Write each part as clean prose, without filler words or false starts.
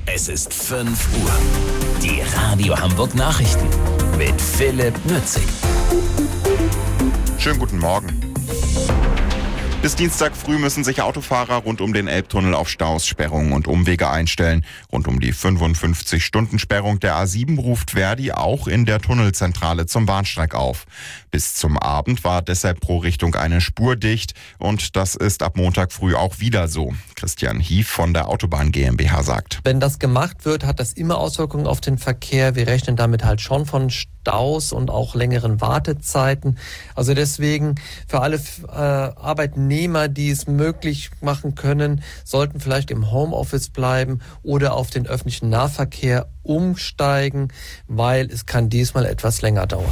Es ist 5 Uhr. Die Radio Hamburg Nachrichten mit Philipp Nützig. Schönen guten Morgen. Bis Dienstag früh müssen sich Autofahrer rund um den Elbtunnel auf Staus, Sperrungen und Umwege einstellen. Rund um die 55-Stunden-Sperrung der A7 ruft Verdi auch in der Tunnelzentrale zum Warnstreik auf. Bis zum Abend war deshalb pro Richtung eine Spur dicht und das ist ab Montag früh auch wieder so. Christian Hief von der Autobahn GmbH sagt: Wenn das gemacht wird, hat das immer Auswirkungen auf den Verkehr. Wir rechnen damit halt schon von Staus und auch längeren Wartezeiten. Also deswegen für alle Arbeitnehmer, die es möglich machen können, sollten vielleicht im Homeoffice bleiben oder auf den öffentlichen Nahverkehr umsteigen, weil es kann diesmal etwas länger dauern.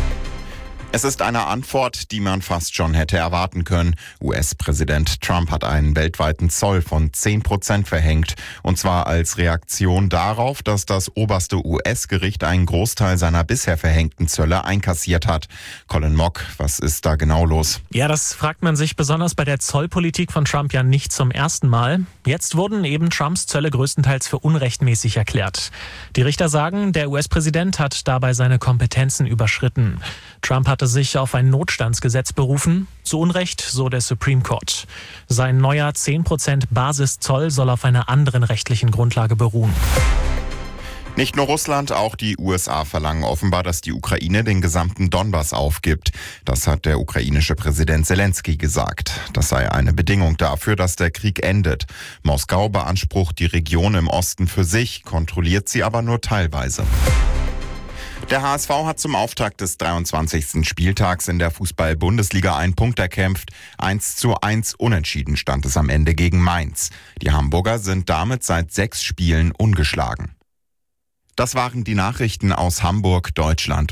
Es ist eine Antwort, die man fast schon hätte erwarten können. US-Präsident Trump hat einen weltweiten Zoll von 10% verhängt. Und zwar als Reaktion darauf, dass das oberste US-Gericht einen Großteil seiner bisher verhängten Zölle einkassiert hat. Colin Mock, was ist da genau los? Ja, das fragt man sich besonders bei der Zollpolitik von Trump ja nicht zum ersten Mal. Jetzt wurden eben Trumps Zölle größtenteils für unrechtmäßig erklärt. Die Richter sagen, der US-Präsident hat dabei seine Kompetenzen überschritten. Trump hatte sich auf ein Notstandsgesetz berufen. Zu Unrecht, so der Supreme Court. Sein neuer 10% Basiszoll soll auf einer anderen rechtlichen Grundlage beruhen. Nicht nur Russland, auch die USA verlangen offenbar, dass die Ukraine den gesamten Donbass aufgibt. Das hat der ukrainische Präsident Zelensky gesagt. Das sei eine Bedingung dafür, dass der Krieg endet. Moskau beansprucht die Region im Osten für sich, kontrolliert sie aber nur teilweise. Der HSV hat zum Auftakt des 23. Spieltags in der Fußball-Bundesliga einen Punkt erkämpft. 1:1 unentschieden stand es am Ende gegen Mainz. Die Hamburger sind damit seit 6 Spielen ungeschlagen. Das waren die Nachrichten aus Hamburg, Deutschland